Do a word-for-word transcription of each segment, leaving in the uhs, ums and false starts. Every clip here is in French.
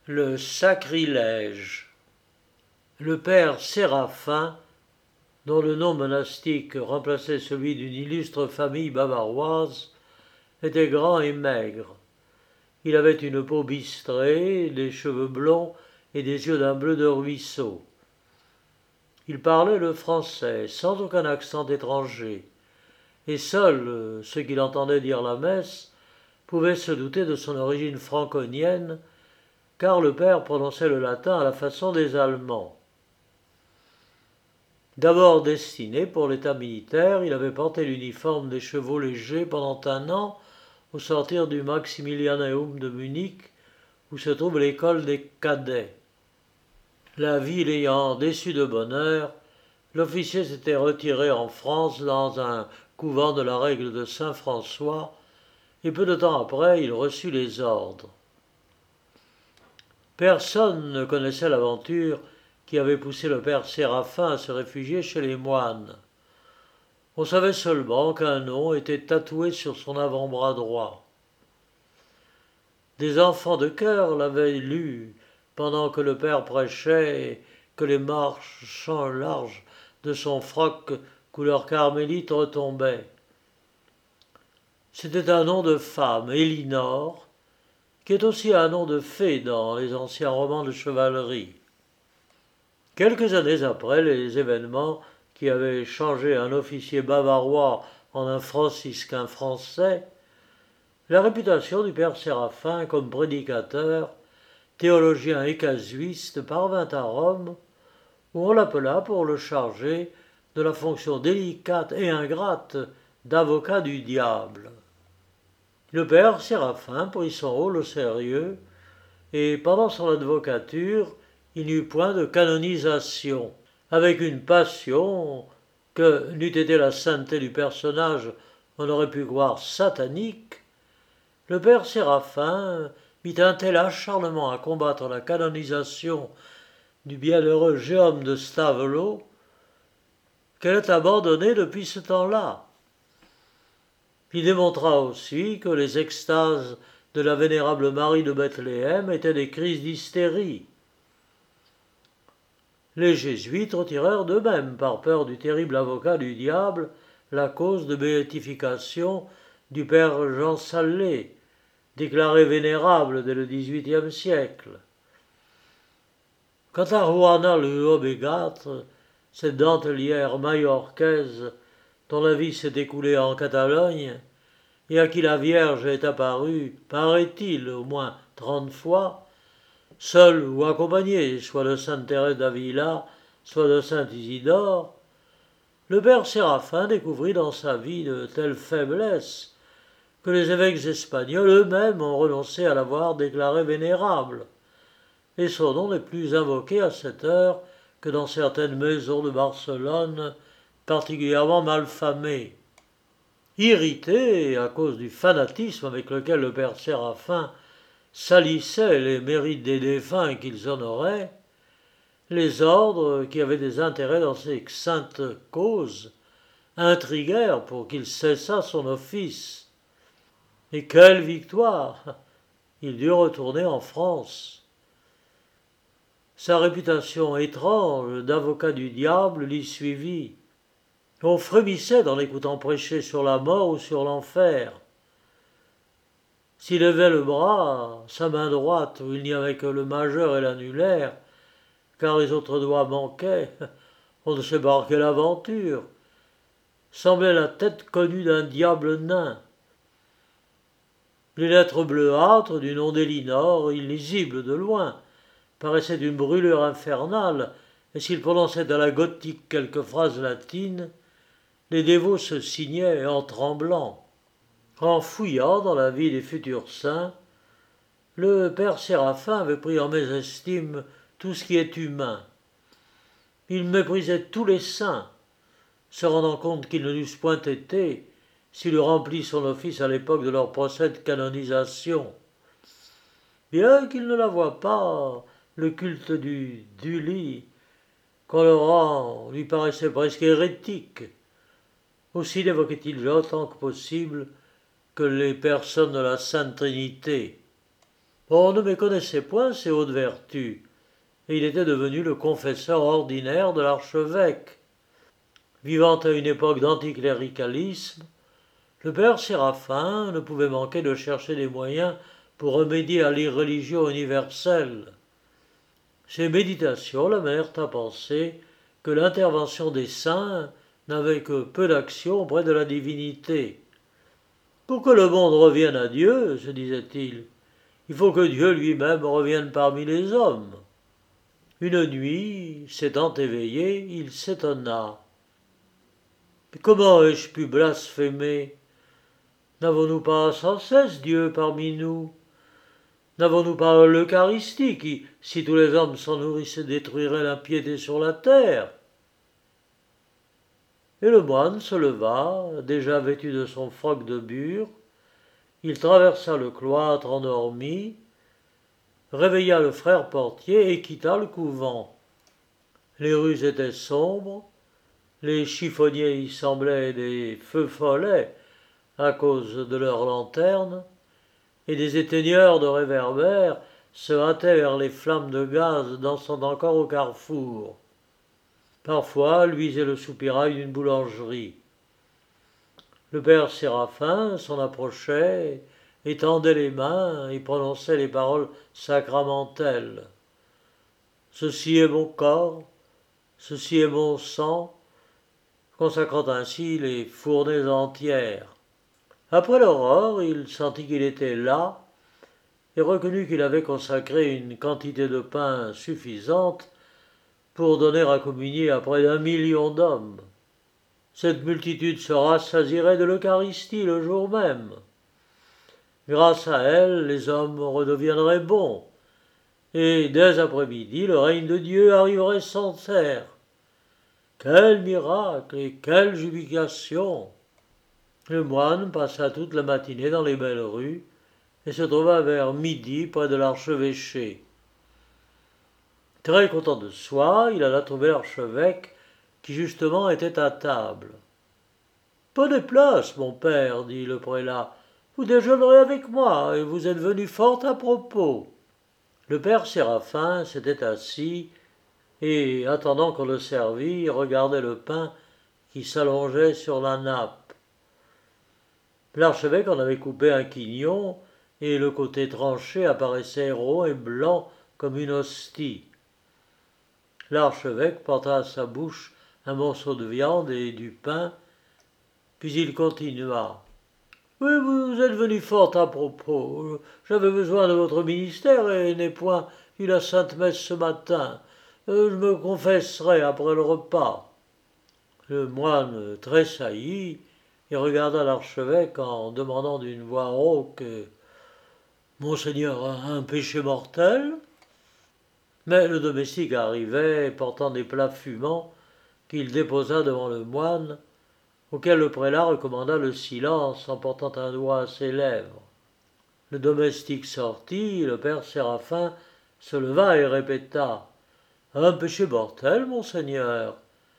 Le sacrilège. Le père Séraphin, dont le nom monastique remplaçait celui d'une illustre famille bavaroise, était grand et maigre. Il avait une peau bistrée, des cheveux blonds et des yeux d'un bleu de ruisseau. Il parlait le français, sans aucun accent étranger, et seuls ceux qui l'entendaient dire la messe pouvaient se douter de son origine franconienne, car le père prononçait le latin à la façon des Allemands. D'abord destiné pour l'état militaire, il avait porté l'uniforme des chevaux légers pendant un an au sortir du Maximilianeum de Munich, où se trouve l'école des cadets. La vie l'ayant déçu de bonheur, l'officier s'était retiré en France dans un couvent de la règle de Saint-François, et peu de temps après, il reçut les ordres. Personne ne connaissait l'aventure qui avait poussé le père Séraphin à se réfugier chez les moines. On savait seulement qu'un nom était tatoué sur son avant-bras droit. Des enfants de chœur l'avaient lu pendant que le père prêchait et que les marchants larges de son froc couleur carmélite retombaient. C'était un nom de femme, Élinor, qui est aussi un nom de fée dans les anciens romans de chevalerie. Quelques années après les événements qui avaient changé un officier bavarois en un franciscain français, la réputation du père Séraphin comme prédicateur, théologien et casuiste parvint à Rome, où on l'appela pour le charger de la fonction délicate et ingrate d'avocat du diable. Le père Séraphin prit son rôle au sérieux, et pendant son advocature, il n'y eut point de canonisation, avec une passion que, n'eût été la sainteté du personnage, on aurait pu croire satanique. Le père Séraphin mit un tel acharnement à combattre la canonisation du bienheureux Jérôme de Stavelot qu'elle est abandonnée depuis ce temps-là. Il démontra aussi que les extases de la vénérable Marie de Bethléem étaient des crises d'hystérie. Les jésuites retirèrent d'eux-mêmes, par peur du terrible avocat du diable, la cause de béatification du père Jean Sallet, déclaré vénérable dès le dix-huitième siècle. Quant à Juana le Obégatre, cette dentelière majorcaise dont la vie s'est écoulée en Catalogne, et à qui la Vierge est apparue, paraît-il, au moins trente fois, seule ou accompagnée, soit de sainte Thérèse d'Avila, soit de saint Isidore, le père Séraphin découvrit dans sa vie de telles faiblesses que les évêques espagnols eux-mêmes ont renoncé à l'avoir déclaré vénérable, et son nom n'est plus invoqué à cette heure que dans certaines maisons de Barcelone particulièrement malfamées. Irrité à cause du fanatisme avec lequel le père Séraphin salissait les mérites des défunts qu'ils honoraient, les ordres qui avaient des intérêts dans ces saintes causes intriguèrent pour qu'il cessât son office. Et quelle victoire! Il dut retourner en France. Sa réputation étrange d'avocat du diable l'y suivit. On frémissait en l'écoutant prêcher sur la mort ou sur l'enfer. S'il levait le bras, sa main droite, où il n'y avait que le majeur et l'annulaire, car les autres doigts manquaient, on ne sait par quelle aventure, semblait la tête connue d'un diable nain. Les lettres bleuâtres du nom d'Élinor, illisibles de loin, paraissaient d'une brûlure infernale, et s'il prononçait à la gothique quelques phrases latines, les dévots se signaient en tremblant. En fouillant dans la vie des futurs saints, le père Séraphin avait pris en mésestime tout ce qui est humain. Il méprisait tous les saints, se rendant compte qu'ils ne l'eussent point été s'il eût rempli son office à l'époque de leur procès de canonisation. Bien qu'il ne la voie pas, le culte du Dully, qu'on le rend, lui paraissait presque hérétique. Aussi n'évoquait-il autant que possible que les personnes de la Sainte Trinité. On ne méconnaissait point ses hautes vertus, et il était devenu le confesseur ordinaire de l'archevêque. Vivant à une époque d'anticléricalisme, le père Séraphin ne pouvait manquer de chercher des moyens pour remédier à l'irreligion universelle. Ses méditations l'amenèrent à penser que l'intervention des saints n'avait que peu d'action auprès de la divinité. Pour que le monde revienne à Dieu, se disait-il, il faut que Dieu lui-même revienne parmi les hommes. Une nuit, s'étant éveillé, il s'étonna. Mais comment ai-je pu blasphémer? N'avons-nous pas sans cesse Dieu parmi nous? N'avons-nous pas l'Eucharistie qui, si tous les hommes s'en nourrissaient, détruirait l'impiété sur la terre? Et le moine se leva, déjà vêtu de son froc de bure, il traversa le cloître endormi, réveilla le frère portier et quitta le couvent. Les rues étaient sombres, les chiffonniers y semblaient des feux follets à cause de leurs lanternes, et des éteigneurs de réverbères se hâtaient vers les flammes de gaz dansant encore au carrefour. Parfois luisait le soupirail d'une boulangerie. Le père Séraphin s'en approchait, étendait les mains et prononçait les paroles sacramentelles. « Ceci est mon corps, ceci est mon sang », consacrant ainsi les fournées entières. Après l'aurore, il sentit qu'il était là et reconnut qu'il avait consacré une quantité de pain suffisante pour donner à communier à près d'un million d'hommes. Cette multitude se rassasierait de l'Eucharistie le jour même. Grâce à elle, les hommes redeviendraient bons, et dès après-midi, le règne de Dieu arriverait sans terre. Quel miracle et quelle jubilation! Le moine passa toute la matinée dans les belles rues et se trouva vers midi près de l'archevêché. Très content de soi, il alla trouver l'archevêque qui justement était à table. « Prenez place, mon père, dit le prélat, vous déjeunerez avec moi et vous êtes venu fort à propos. » Le père Séraphin s'était assis et, attendant qu'on le servît, regardait le pain qui s'allongeait sur la nappe. L'archevêque en avait coupé un quignon et le côté tranché apparaissait rond et blanc comme une hostie. L'archevêque porta à sa bouche un morceau de viande et du pain, puis il continua. « Oui, vous êtes venu fort à propos. J'avais besoin de votre ministère et n'ai point eu la sainte messe ce matin. Je me confesserai après le repas. » Le moine tressaillit et regarda l'archevêque en demandant d'une voix rauque « Monseigneur a un péché mortel ?» Mais le domestique arrivait, portant des plats fumants qu'il déposa devant le moine, auquel le prélat recommanda le silence en portant un doigt à ses lèvres. Le domestique sortit, le père Séraphin se leva et répéta « Un péché mortel, monseigneur.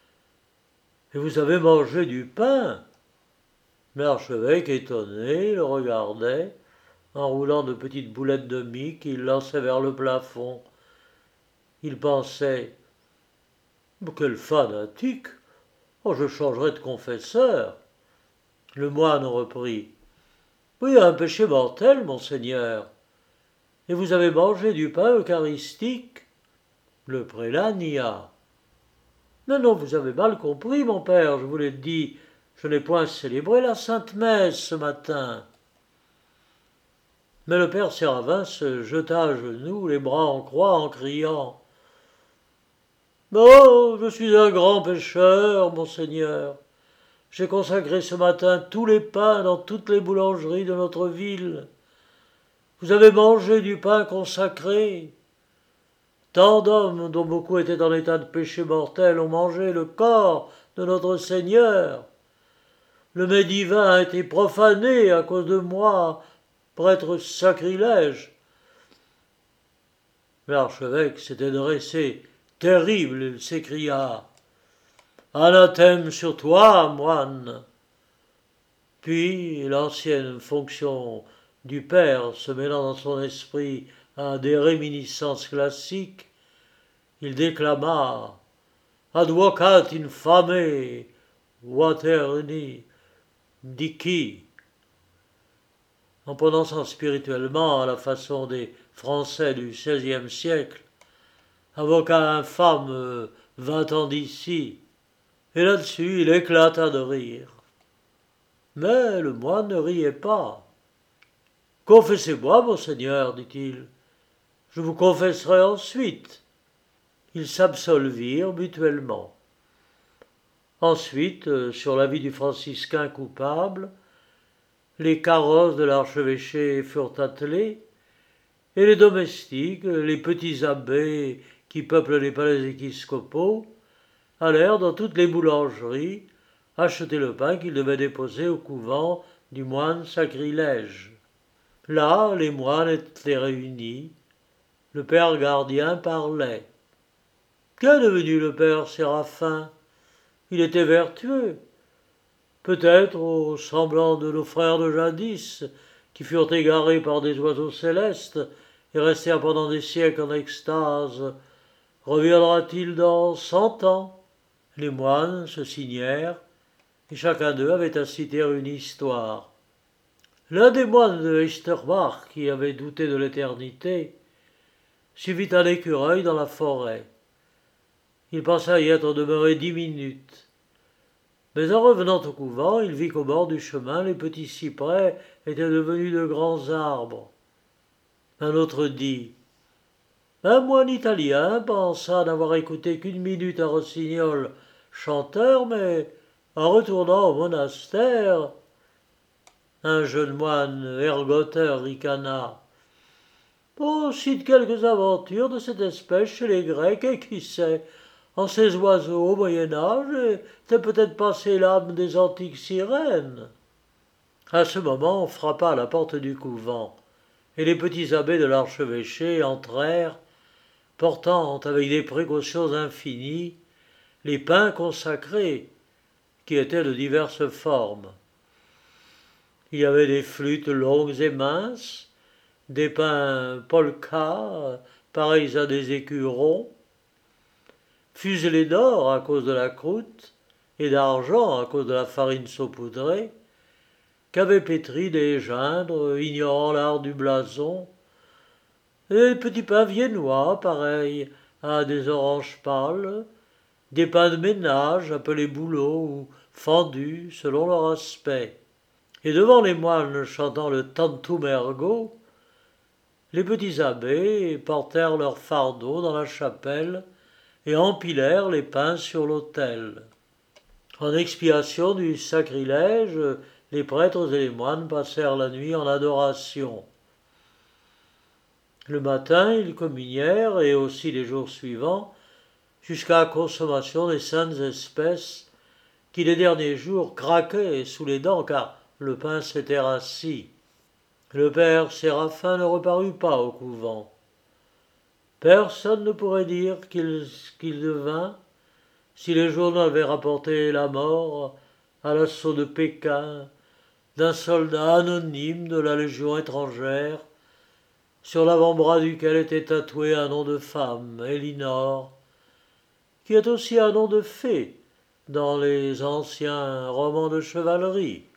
Et vous avez mangé du pain ?» L'archevêque, étonné, le regardait, en roulant de petites boulettes de mie qu'il lançait vers le plafond. Il pensait « Quel fanatique! Oh, je changerai de confesseur !» Le moine reprit « Oui, un péché mortel, monseigneur. Et vous avez mangé du pain eucharistique ?» Le prélat nia. « Non, non, vous avez mal compris, mon père, je vous l'ai dit. Je n'ai point célébré la Sainte Messe ce matin. » Mais le père Séraphin se jeta à genoux, les bras en croix, en criant « Oh, je suis un grand pécheur, monseigneur. J'ai consacré ce matin tous les pains dans toutes les boulangeries de notre ville. Vous avez mangé du pain consacré. Tant d'hommes, dont beaucoup étaient en état de péché mortel, ont mangé le corps de notre Seigneur. Le mets divin a été profané à cause de moi, prêtre sacrilège. » L'archevêque s'était dressé, terrible, il s'écria « Anathème sur toi, moine !» Puis, l'ancienne fonction du père se mêlant dans son esprit à des réminiscences classiques, il déclama Advocat infame, waterni, dici, en prononçant spirituellement à la façon des Français du seizième siècle, avocat infâme, va-t'en d'ici. Et là-dessus, il éclata de rire. Mais le moine ne riait pas. Confessez-moi, monseigneur, dit-il. Je vous confesserai ensuite. Ils s'absolvirent mutuellement. Ensuite, sur l'avis du franciscain coupable, les carrosses de l'archevêché furent attelés, et les domestiques, les petits abbés qui peuplent les palais épiscopaux, allèrent dans toutes les boulangeries acheter le pain qu'ils devaient déposer au couvent du moine sacrilège. Là, les moines étaient réunis. Le père gardien parlait. Qu'est devenu le père Séraphin? Il était vertueux. Peut-être au semblant de nos frères de jadis, qui furent égarés par des oiseaux célestes et restèrent pendant des siècles en extase, reviendra-t-il dans cent ans? Les moines se signèrent, et chacun d'eux avait à citer une histoire. L'un des moines de Eichterbach, qui avait douté de l'éternité, suivit un écureuil dans la forêt. Il pensa y être demeuré dix minutes. Mais en revenant au couvent, il vit qu'au bord du chemin, les petits cyprès étaient devenus de grands arbres. Un autre dit « Un moine italien pensa n'avoir écouté qu'une minute un rossignol chanteur, mais en retournant au monastère, un jeune moine ergoteur ricana. On cite quelques aventures de cette espèce chez les Grecs, et qui sait, en ces oiseaux au Moyen-Âge était peut-être passée l'âme des antiques sirènes. » À ce moment, on frappa à la porte du couvent, et les petits abbés de l'archevêché entrèrent, portant avec des précautions infinies les pains consacrés, qui étaient de diverses formes. Il y avait des flûtes longues et minces, des pains polka, pareils à des écurons, fuselés d'or à cause de la croûte et d'argent à cause de la farine saupoudrée, qu'avaient pétri des gindres, ignorant l'art du blason, et des petits pains viennois, pareils à des oranges pâles, des pains de ménage appelés bouleaux ou fendus selon leur aspect. Et devant les moines chantant le Tantum ergo, les petits abbés portèrent leurs fardeaux dans la chapelle et empilèrent les pains sur l'autel. En expiation du sacrilège, les prêtres et les moines passèrent la nuit en adoration. Le matin, ils communièrent, et aussi les jours suivants, jusqu'à la consommation des saintes espèces, qui les derniers jours craquaient sous les dents, car le pain s'était rassis. Le père Séraphin ne reparut pas au couvent. Personne ne pourrait dire qu'il, qu'il devint, si les journaux avaient rapporté la mort, à l'assaut de Pékin, d'un soldat anonyme de la Légion étrangère, sur l'avant-bras duquel était tatoué un nom de femme, Elinor, qui est aussi un nom de fée dans les anciens romans de chevalerie.